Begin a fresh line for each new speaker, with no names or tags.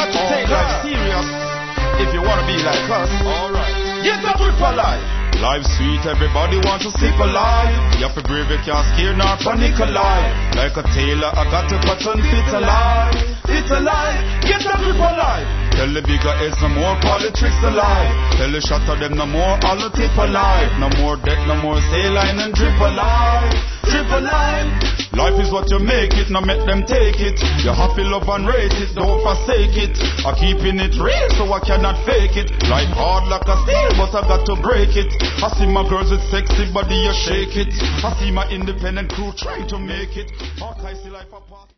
got to take life serious if you wanna be like us. Alright. Get a grip of life. Life's sweet, everybody wants to sleep alive. You have to brave, you can't scare nor panic alive. Like a tailor, I got to cut and fit alive. It's alive, get a grip of life. Tell the bigger heads no more politics alive. Tell the shot of them no more all the tip alive. No more debt, no more saline and drip alive. Drip alive. Life is what you make it, now make them take it. You have to love and rate it, don't forsake it. I'm keeping it real so I cannot fake it. Life hard like a steel but I got to break it. I see my girls with sexy body, you shake it. I see my independent crew trying to make it. I see life apart.